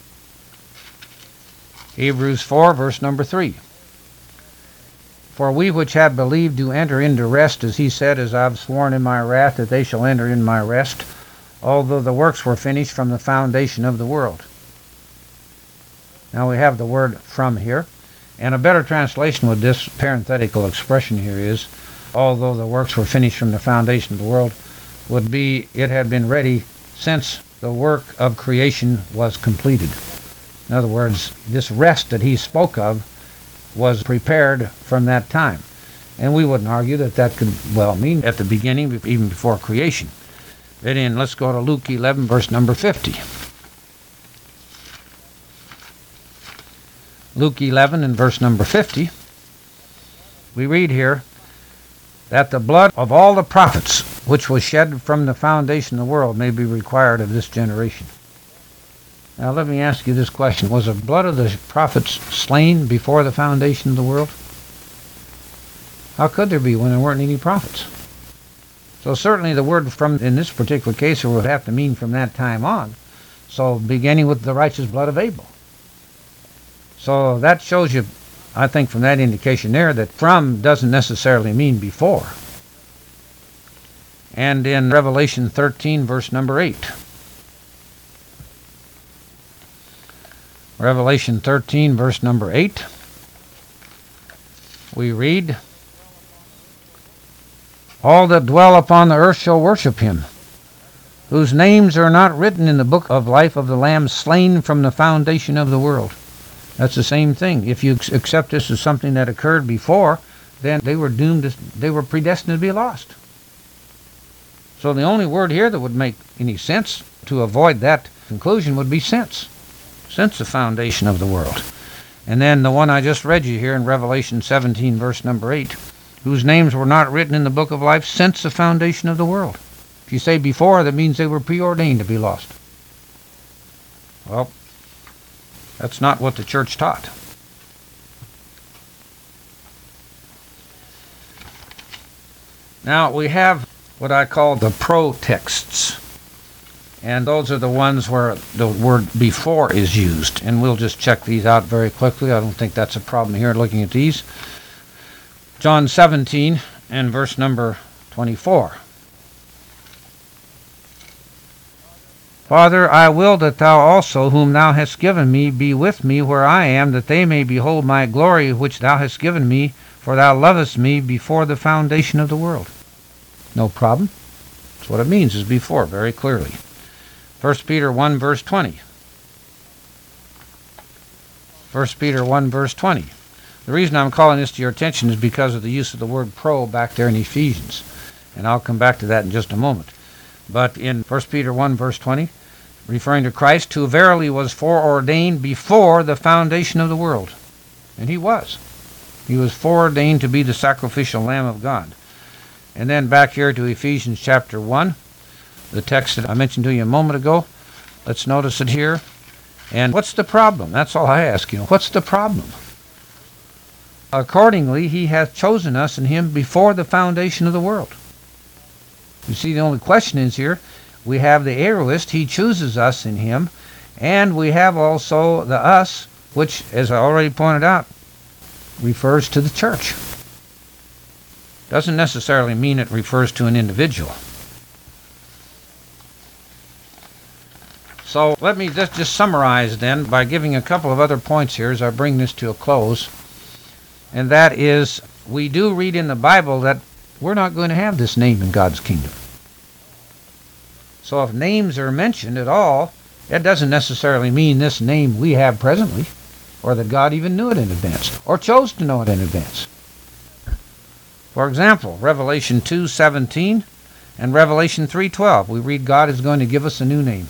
Hebrews four, verse number three. For we which have believed do enter into rest, as he said, as I have sworn in my wrath that they shall enter in my rest, although the works were finished from the foundation of the world. Now we have the word from here, and a better translation with this parenthetical expression here is, although the works were finished from the foundation of the world, would be, it had been ready since the work of creation was completed. In other words, this rest that he spoke of was prepared from that time. And we wouldn't argue that that could well mean at the beginning, even before creation. Then in, let's go to Luke eleven, verse number fifty. Luke eleven and verse number fifty, we read here, that the blood of all the prophets which was shed from the foundation of the world may be required of this generation. Now let me ask you this question. Was the blood of the prophets slain before the foundation of the world? How could there be when there weren't any prophets? So certainly the word from, in this particular case, would have to mean from that time on. So beginning with the righteous blood of Abel. So that shows you, I think from that indication there, that from doesn't necessarily mean before. And in Revelation thirteen, verse number eight. Revelation thirteen, verse number eight. We read, All that dwell upon the earth shall worship him, whose names are not written in the book of life of the Lamb slain from the foundation of the world. That's the same thing. If you accept this as something that occurred before, then they were doomed, to, they were predestined to be lost. So the only word here that would make any sense to avoid that conclusion would be since. Since the foundation of the world. And then the one I just read you here in Revelation seventeen, verse number eight, whose names were not written in the book of life since the foundation of the world. If you say before, that means they were preordained to be lost. Well, that's not what the church taught. Now, we have what I call the pro-texts. And those are the ones where the word before is used. And we'll just check these out very quickly. I don't think that's a problem here looking at these. John seventeen and verse number twenty-four. Father, I will that thou also, whom thou hast given me, be with me where I am, that they may behold my glory which thou hast given me, for thou lovest me before the foundation of the world. No problem. That's what it means, is before, very clearly. First Peter one, verse twenty. First Peter one, verse twenty. The reason I'm calling this to your attention is because of the use of the word pro back there in Ephesians. And I'll come back to that in just a moment. But in First Peter one, verse twenty, referring to Christ, who verily was foreordained before the foundation of the world. And he was. He was foreordained to be the sacrificial Lamb of God. And then back here to Ephesians chapter one, the text that I mentioned to you a moment ago. Let's notice it here. And what's the problem? That's all I ask you. What's the problem? Accordingly, he hath chosen us in him before the foundation of the world. You see, the only question is here, we have the aorist, he chooses us in him, and we have also the us, which, as I already pointed out, refers to the church. Doesn't necessarily mean it refers to an individual. So let me just, just summarize then by giving a couple of other points here as I bring this to a close. And that is, we do read in the Bible that we're not going to have this name in God's kingdom. So if names are mentioned at all, that doesn't necessarily mean this name we have presently, or that God even knew it in advance, or chose to know it in advance. For example, Revelation two seventeen and Revelation three twelve, we read God is going to give us a new name.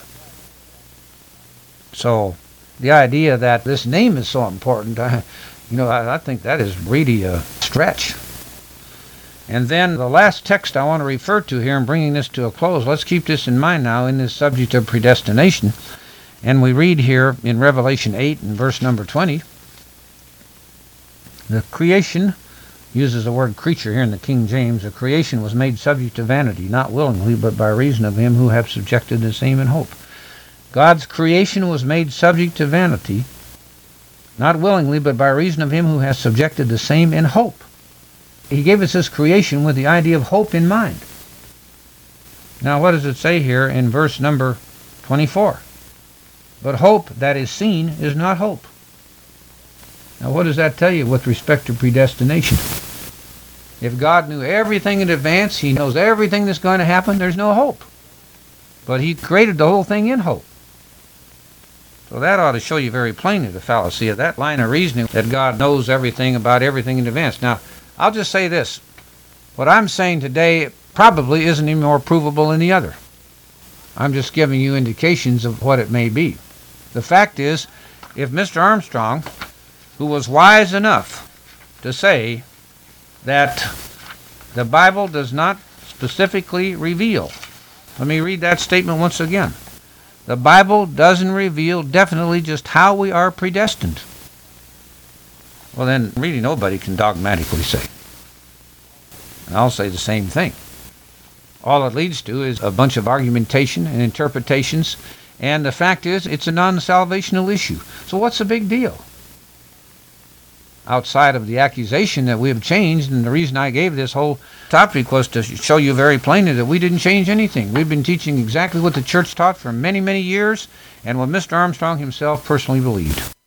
So the idea that this name is so important, I, you know, I, I think that is really a stretch. And then the last text I want to refer to here in bringing this to a close, let's keep this in mind now in this subject of predestination. And we read here in Revelation eight and verse number twenty, the creation, uses the word creature here in the King James, the creation was made subject to vanity, not willingly, but by reason of him who hath subjected the same in hope. God's creation was made subject to vanity, not willingly, but by reason of him who has subjected the same in hope. He gave us his creation with the idea of hope in mind. Now what does it say here in verse number twenty-four? But hope that is seen is not hope. Now what does that tell you with respect to predestination? If God knew everything in advance, he knows everything that's going to happen, there's no hope. But he created the whole thing in hope. So that ought to show you very plainly the fallacy of that line of reasoning, that God knows everything about everything in advance. Now, I'll just say this. What I'm saying today probably isn't any more provable than the other. I'm just giving you indications of what it may be. The fact is, if Mister Armstrong, who was wise enough to say that the Bible does not specifically reveal, let me read that statement once again. The Bible doesn't reveal definitely just how we are predestined. Well, then really nobody can dogmatically say. And I'll say the same thing. All it leads to is a bunch of argumentation and interpretations, and the fact is it's a non-salvational issue. So what's the big deal? Outside of the accusation that we have changed, and the reason I gave this whole topic was to show you very plainly that we didn't change anything. We've been teaching exactly what the church taught for many, many years, and what Mister Armstrong himself personally believed.